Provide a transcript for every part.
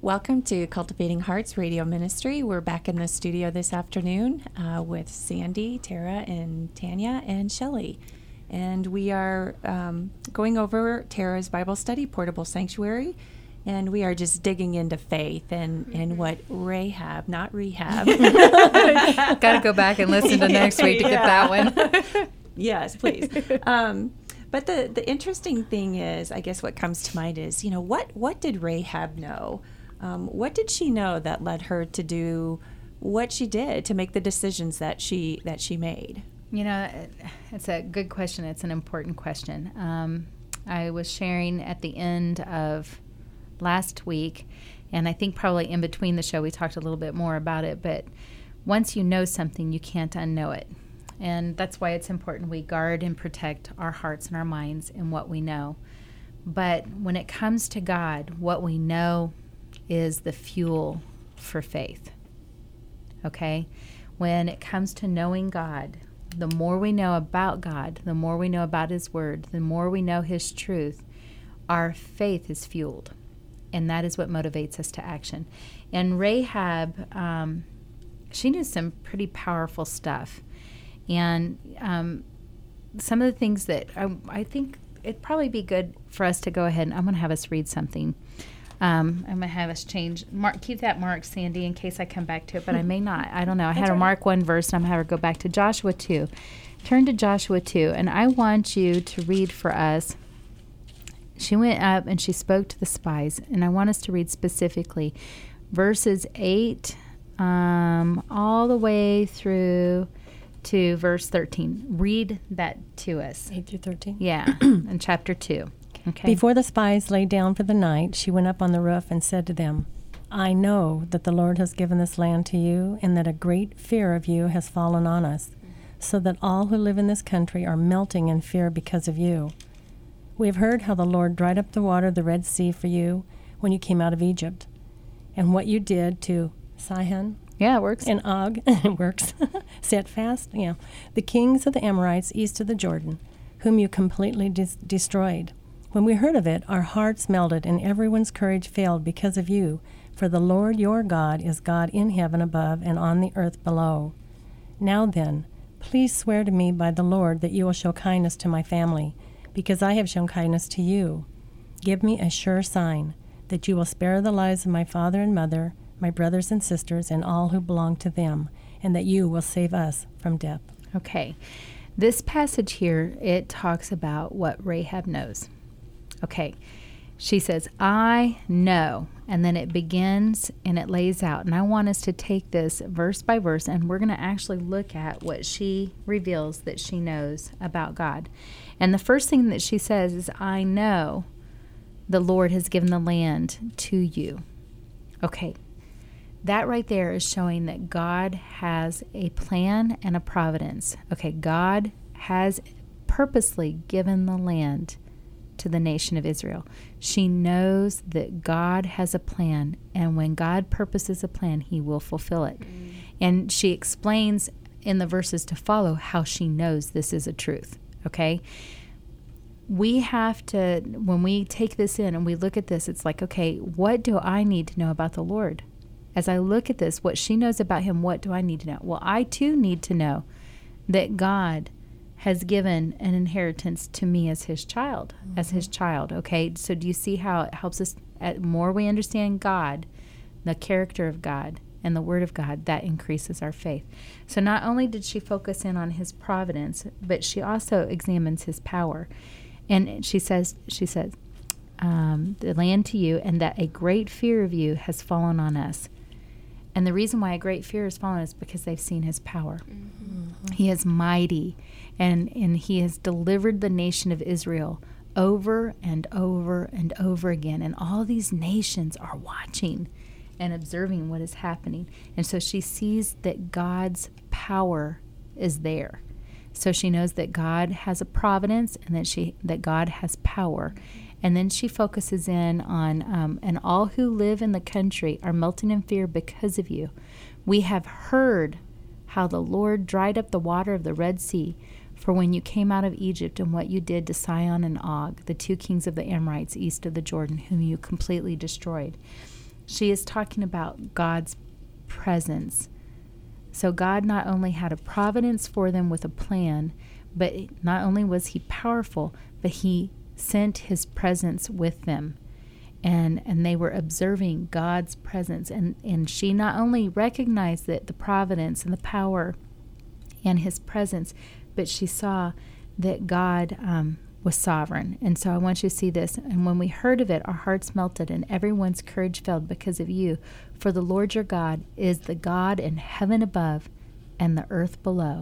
Welcome to Cultivating Hearts Radio Ministry. We're back in the studio this afternoon with Sandy, Tara, and Tanya, and Shelley. And we are going over Tara's Bible study, Portable Sanctuary, and we are just digging into faith and what Rahab, not rehab. Got to go back and listen to next week to get that one. Yes, please. But the interesting thing is, I guess what comes to mind is, what did Rahab know? What did she know that led her to do what she did, to make the decisions that she made? It's a good question. It's an important question. I was sharing at the end of last week, and I think probably in between the show we talked a little bit more about it, but once you know something, you can't unknow it. And that's why it's important we guard and protect our hearts and our minds in what we know. But when it comes to God, what we know is the fuel for faith. Okay? When it comes to knowing God, the more we know about God, the more we know about His Word, the more we know His truth, our faith is fueled. And that is what motivates us to action. And Rahab, she knew some pretty powerful stuff. And some of the things that I think it'd probably be good for us to go ahead and I'm going to have us read something. I'm going to have us change. Keep that marked, Sandy, in case I come back to it, but I may not. I don't know. I had to mark one verse, and I'm going to have her go back to Joshua 2. Turn to Joshua 2, and I want you to read for us. She went up and she spoke to the spies, and I want us to read specifically verses 8 all the way through to verse 13. Read that to us. 8 through 13? Yeah, in chapter 2. Okay. Before the spies lay down for the night, she went up on the roof and said to them, I know that the Lord has given this land to you, and that a great fear of you has fallen on us, so that all who live in this country are melting in fear because of you. We have heard how the Lord dried up the water of the Red Sea for you when you came out of Egypt, and what you did to Sihon. Yeah, it works. And Og, it works. Set fast, yeah. The kings of the Amorites east of the Jordan, whom you completely destroyed. When we heard of it, our hearts melted, and everyone's courage failed because of you. For the Lord your God is God in heaven above and on the earth below. Now then, please swear to me by the Lord that you will show kindness to my family, because I have shown kindness to you. Give me a sure sign that you will spare the lives of my father and mother, my brothers and sisters, and all who belong to them, and that you will save us from death. Okay. This passage here, it talks about what Rahab knows. Okay. She says, I know, and then it begins and it lays out. And I want us to take this verse by verse, and we're going to actually look at what she reveals that she knows about God. And the first thing that she says is, I know the Lord has given the land to you. Okay. That right there is showing that God has a plan and a providence. Okay, God has purposely given the land to the nation of Israel. She knows that God has a plan, and when God purposes a plan, He will fulfill it. And she explains in the verses to follow how she knows this is a truth. Okay? We have to, when we take this in and we look at this, it's like, okay, what do I need to know about the Lord? As I look at this, what she knows about Him, what do I need to know? Well, I too need to know that God has given an inheritance to me as His child, okay? So do you see how it helps us, the more we understand God, the character of God, and the Word of God, that increases our faith. So not only did she focus in on His providence, but she also examines His power. And she says, the land to you, and that a great fear of you has fallen on us. And the reason why a great fear has fallen is because they've seen His power. Mm-hmm. He is mighty, and He has delivered the nation of Israel over and over and over again. And all these nations are watching and observing what is happening. And so she sees that God's power is there. So she knows that God has a providence, and that God has power. And then she focuses in on, and all who live in the country are melting in fear because of you. We have heard how the Lord dried up the water of the Red Sea for when you came out of Egypt, and what you did to Sihon and Og, the two kings of the Amorites east of the Jordan, whom you completely destroyed. She is talking about God's presence. So God not only had a providence for them with a plan, but not only was he powerful, but he sent his presence with them. And they were observing God's presence. And she not only recognized that the providence and the power and his presence, but she saw that God was sovereign. And so I want you to see this. And when we heard of it, our hearts melted and everyone's courage failed because of you. For the Lord your God is the God in heaven above and the earth below.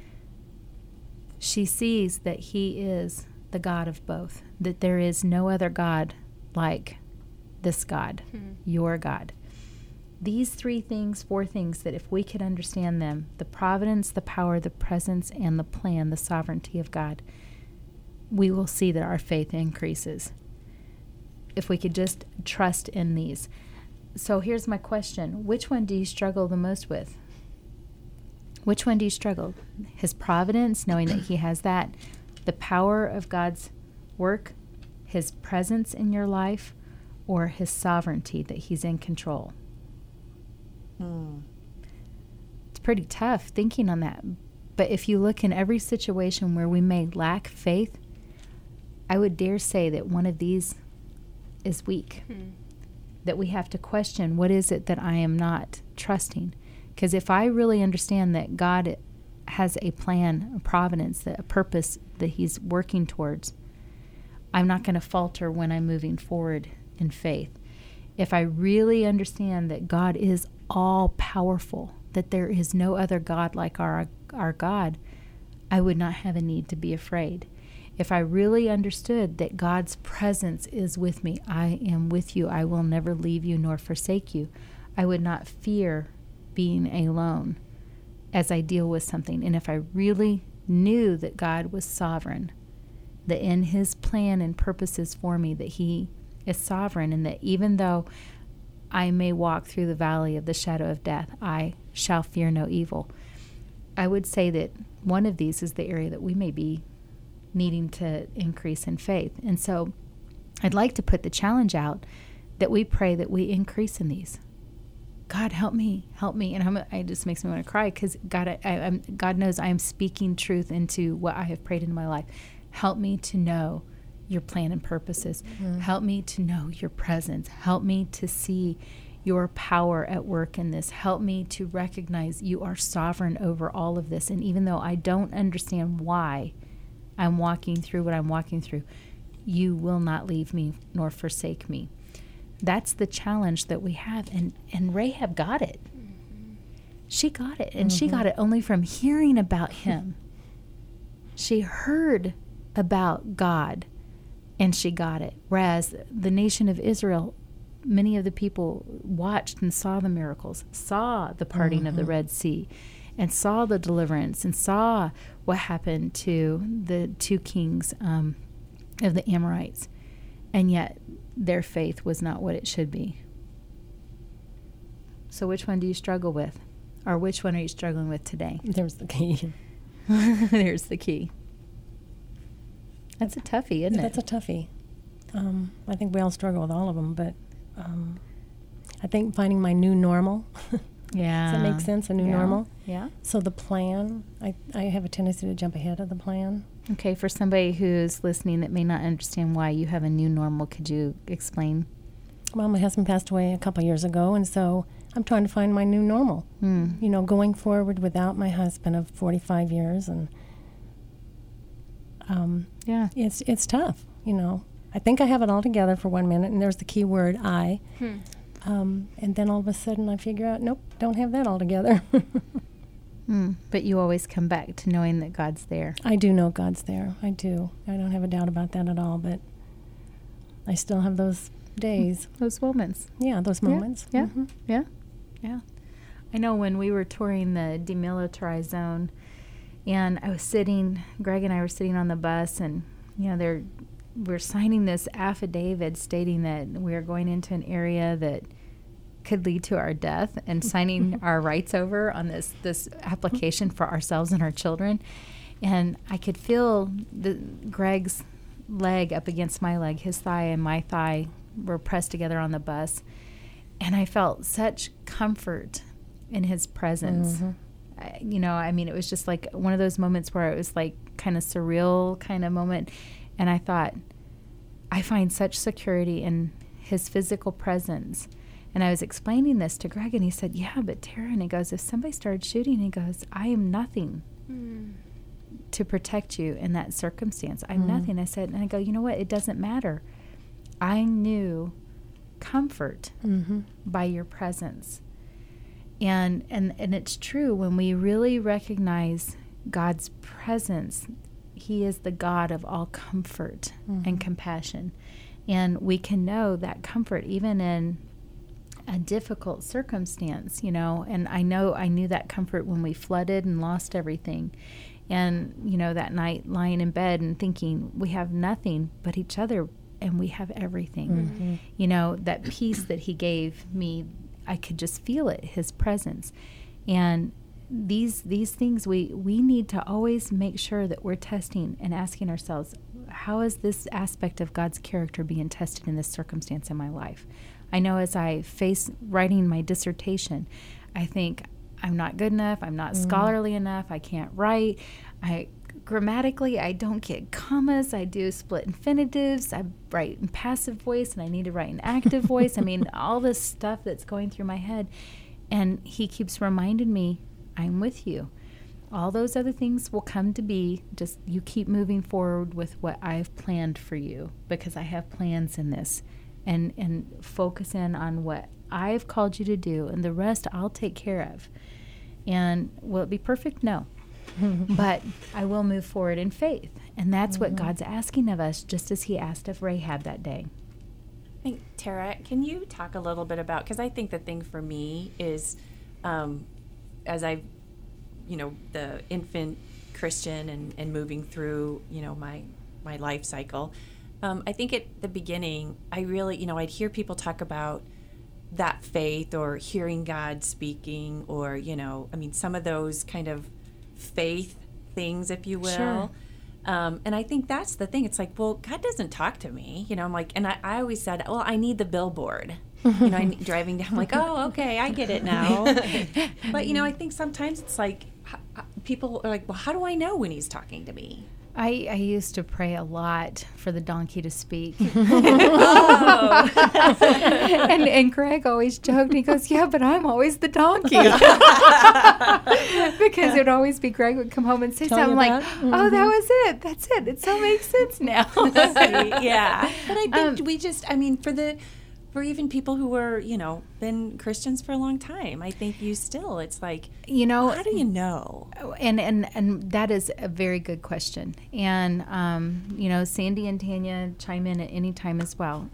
She sees that he is the God of both, that there is no other God like this God, your God. These four things that if we could understand them, the providence, the power, the presence, and the plan, the sovereignty of God, we will see that our faith increases. If we could just trust in these. So here's my question. Which one do you struggle the most with? Which one do you struggle? His providence, knowing that he has that, the power of God's work, his presence in your life, or his sovereignty, that he's in control? It's pretty tough thinking on that. But if you look in every situation where we may lack faith, I would dare say that one of these is weak. That we have to question, what is it that I am not trusting? Because if I really understand that God has a plan, a providence, a purpose that he's working towards, I'm not going to falter when I'm moving forward in faith. If I really understand that God is all powerful, that there is no other God like our God, I would not have a need to be afraid. If I really understood that God's presence is with me, I am with you, I will never leave you nor forsake you, I would not fear being alone as I deal with something. And if I really knew that God was sovereign, that in his plan and purposes for me, that he is sovereign, and that even though I may walk through the valley of the shadow of death, I shall fear no evil. I would say that one of these is the area that we may be needing to increase in faith. And so I'd like to put the challenge out that we pray that we increase in these. God, help me. And it just makes me want to cry, because God knows I am speaking truth into what I have prayed into my life. Help me to know your plan and purposes. Help me to know your presence. Help me to see your power at work in this. Help me to recognize you are sovereign over all of this. And even though I don't understand why I'm walking through what I'm walking through, you will not leave me nor forsake me. That's the challenge that we have. And Rahab got it. She got it. And she got it only from hearing about him. She heard about God and she got it. Whereas the nation of Israel, many of the people watched and saw the miracles, saw the parting of the Red Sea, and saw the deliverance, and saw what happened to the two kings of the Amorites. And yet their faith was not what it should be. So which one do you struggle with? Or which one are you struggling with today? There's the key. There's the key. That's a toughie, isn't it? That's a toughie. I think we all struggle with all of them, but I think finding my new normal. Yeah. Does that make sense? A new normal? Yeah. So the plan, I have a tendency to jump ahead of the plan. Okay, for somebody who's listening that may not understand why you have a new normal, could you explain? Well, my husband passed away a couple years ago, and so I'm trying to find my new normal. You know, going forward without my husband of 45 years, and yeah, it's tough. You know, I think I have it all together for 1 minute, and there's the key word I. And then all of a sudden I figure out, nope, don't have that all together. But you always come back to knowing that God's there. I do know God's there. I do. I don't have a doubt about that at all, but I still have those days. Those moments. Yeah, those moments. Yeah. Yeah. I know when we were touring the demilitarized zone, and Greg and I were sitting on the bus, and, you know, we're signing this affidavit stating that we are going into an area that could lead to our death, and signing our rights over on this application for ourselves and our children. And I could feel Greg's leg up against my leg, his thigh and my thigh were pressed together on the bus. And I felt such comfort in his presence. It was just like one of those moments where it was like kind of surreal kind of moment. And I thought, I find such security in his physical presence. And I was explaining this to Greg, and he said, yeah, but Tara, and he goes, if somebody started shooting, he goes, I am nothing to protect you in that circumstance. I'm nothing. I said, and I go, you know what? It doesn't matter. I knew comfort by your presence. And it's true, when we really recognize God's presence, he is the God of all comfort and compassion. And we can know that comfort even in a difficult circumstance, and I knew that comfort when we flooded and lost everything. And, that night lying in bed and thinking we have nothing but each other and we have everything. That peace that he gave me, I could just feel it, his presence. And these things we need to always make sure that we're testing and asking ourselves, how is this aspect of God's character being tested in this circumstance in my life? I know as I face writing my dissertation, I think I'm not good enough, I'm not scholarly enough, I can't write, grammatically, I don't get commas, I do split infinitives, I write in passive voice and I need to write in active voice. All this stuff that's going through my head. And he keeps reminding me, I'm with you. All those other things will come to be, just you keep moving forward with what I've planned for you, because I have plans in this. And focus in on what I've called you to do, and the rest I'll take care of. And will it be perfect? No. But I will move forward in faith. And that's what God's asking of us, just as he asked of Rahab that day. Tara, can you talk a little bit about, because I think the thing for me is, as I, the infant Christian and moving through, my life cycle, I think at the beginning, I really, I'd hear people talk about that faith or hearing God speaking or, some of those kind of faith things, if you will. Sure. And I think that's the thing. It's like, well, God doesn't talk to me. I'm like, and I always said, well, I need the billboard. Driving down, I'm like, oh, okay, I get it now. But, I think sometimes it's like, people are like, well, how do I know when he's talking to me? I used to pray a lot for the donkey to speak. Oh. and Greg always joked. He goes, yeah, but I'm always the donkey. Because it would always be Greg would come home and say something like, oh, that was it. That's it. It so makes sense now. Yeah. But I think for even people who were, been Christians for a long time, I think it's like, how do you know? And that is a very good question. And, Sandy and Tanya chime in at any time as well.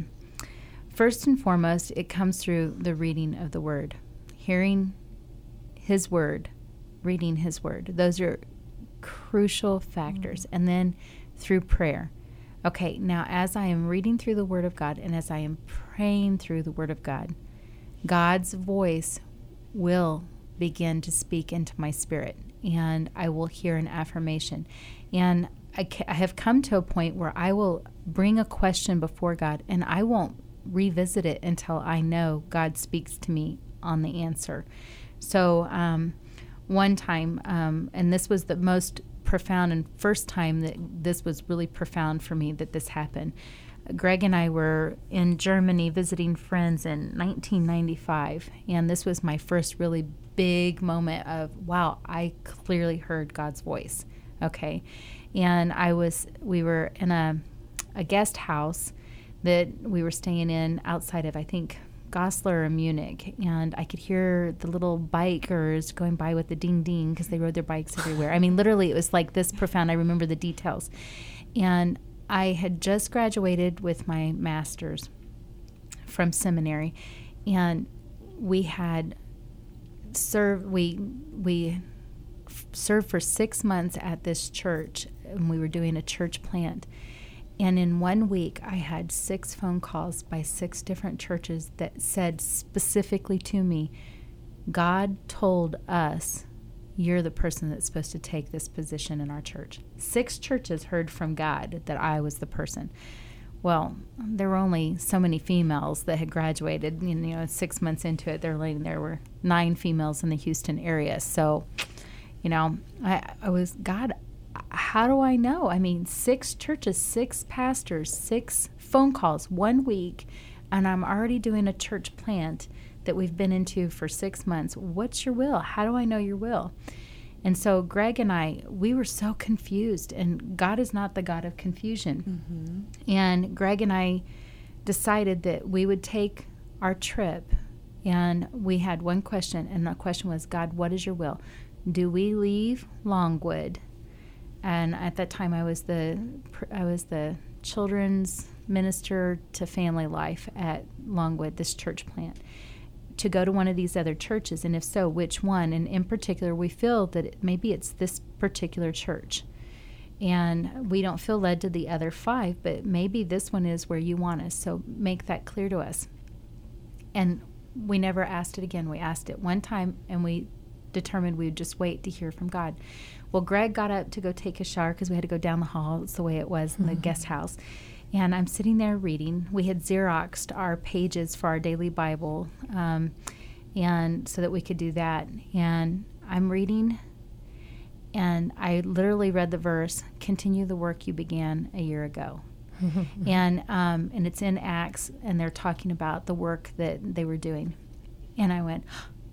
First and foremost, it comes through the reading of the Word, hearing his Word, reading his Word. Those are crucial factors. And then through prayer. Okay, now as I am reading through the Word of God and as I am praying through the Word of God, God's voice will begin to speak into my spirit, and I will hear an affirmation. And I have come to a point where I will bring a question before God, and I won't revisit it until I know God speaks to me on the answer. So one time, and this was the most profound and first time that this was really profound for me that this happened. Greg and I were in Germany visiting friends in 1995, and this was my first really big moment of, wow, I clearly heard God's voice. Okay. And we were in a guest house that we were staying in outside of, I think, Goslar or Munich, and I could hear the little bikers going by with the ding ding because they rode their bikes everywhere. Literally, it was like this profound. I remember the details. And I had just graduated with my master's from seminary, and we had served. We served for 6 months at this church, and we were doing a church plant. And in 1 week, I had 6 phone calls by 6 different churches that said specifically to me, God told us you're the person that's supposed to take this position in our church. 6 churches heard from God that I was the person. Well, there were only so many females that had graduated. 6 months into it, there were 9 females in the Houston area. So, I was, God, how do I know? I mean, 6 churches, 6 pastors, 6 phone calls, 1 week, and I'm already doing a church plant that we've been into for 6 months. What's your will? How do I know your will? And so Greg and I, we were so confused, and God is not the God of confusion. Mm-hmm. And Greg and I decided that we would take our trip, and we had one question, and the question was, God, what is your will? Do we leave Longwood? And at that time, I was the children's minister to family life at Longwood, this church plant, to go to one of these other churches, and if so, which one? And in particular, we feel that maybe it's this particular church, and we don't feel led to the other 5, but maybe this one is where you want us, so make that clear to us. And we never asked it again. We asked it one time, and we determined we would just wait to hear from God. Well, Greg got up to go take a shower because we had to go down the hall. It's the way it was in the guest house. And I'm sitting there reading. We had Xeroxed our pages for our daily Bible, and so that we could do that. And I'm reading, and I literally read the verse, "Continue the work you began a year ago." And it's in Acts, and they're talking about the work that they were doing. And I went,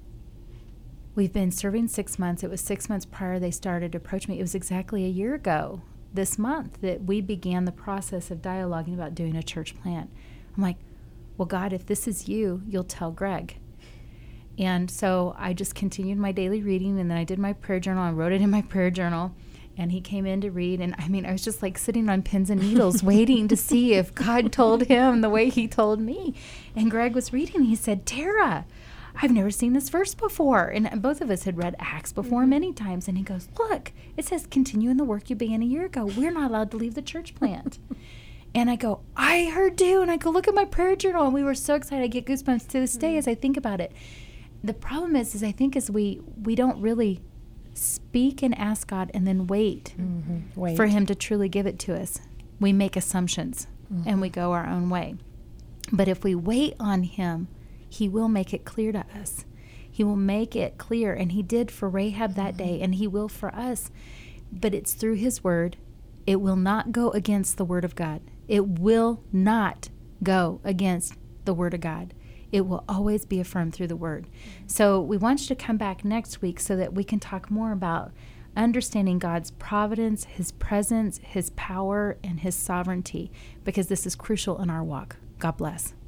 we've been serving 6 months. It was 6 months prior they started to approach me. It was exactly a year ago this month that we began the process of dialoguing about doing a church plant. I'm like, well, God, if this is you, you'll tell Greg. And so I just continued my daily reading, and then I did my prayer journal. I wrote it in my prayer journal, and he came in to read. And I was just like sitting on pins and needles waiting to see if God told him the way he told me. And Greg was reading. He said, Tara, I've never seen this verse before. And both of us had read Acts before many times. And he goes, look, it says, continue in the work you began a year ago. We're not allowed to leave the church plant. And I go, I heard too. And I go, look at my prayer journal. And we were so excited. I get goosebumps to this day as I think about it. The problem is I think as we don't really speak and ask God and then wait for him to truly give it to us. We make assumptions and we go our own way. But if we wait on him, he will make it clear to us. He will make it clear, and he did for Rahab that day, and he will for us. But it's through his word. It will not go against the word of God. It will not go against the word of God. It will always be affirmed through the word. So we want you to come back next week so that we can talk more about understanding God's providence, his presence, his power, and his sovereignty, because this is crucial in our walk. God bless.